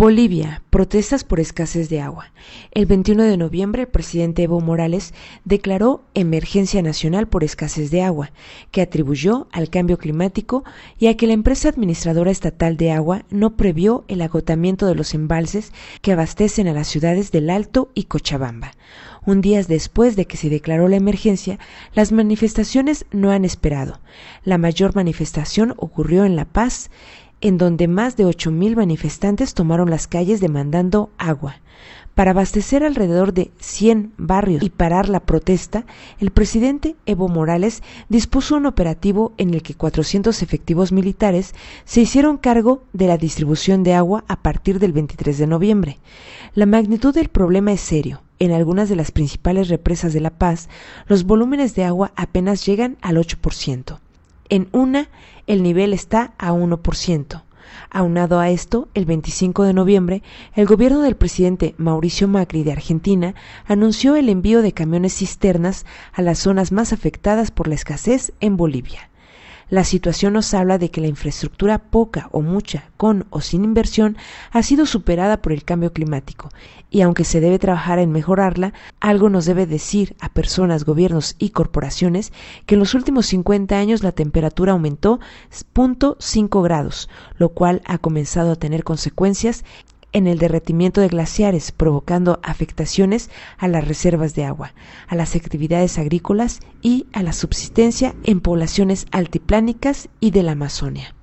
Bolivia, protestas por escasez de agua. El 21 de noviembre, el presidente Evo Morales declaró emergencia nacional por escasez de agua, que atribuyó al cambio climático y a que la empresa administradora estatal de agua no previó el agotamiento de los embalses que abastecen a las ciudades del Alto y Cochabamba. Un día después de que se declaró la emergencia, las manifestaciones no han esperado. La mayor manifestación ocurrió en La Paz, en donde más de 8,000 manifestantes tomaron las calles demandando agua. Para abastecer alrededor de 100 barrios y parar la protesta, el presidente Evo Morales dispuso un operativo en el que 400 efectivos militares se hicieron cargo de la distribución de agua a partir del 23 de noviembre. La magnitud del problema es serio. En algunas de las principales represas de La Paz, los volúmenes de agua apenas llegan al 8%. En una, el nivel está a 1%. Aunado a esto, el 25 de noviembre, el gobierno del presidente Mauricio Macri de Argentina anunció el envío de camiones cisternas a las zonas más afectadas por la escasez en Bolivia. La situación nos habla de que la infraestructura, poca o mucha, con o sin inversión, ha sido superada por el cambio climático, y aunque se debe trabajar en mejorarla, algo nos debe decir a personas, gobiernos y corporaciones que en los últimos 50 años la temperatura aumentó 0.5 grados, lo cual ha comenzado a tener consecuencias en el derretimiento de glaciares, provocando afectaciones a las reservas de agua, a las actividades agrícolas y a la subsistencia en poblaciones altiplánicas y de la Amazonia.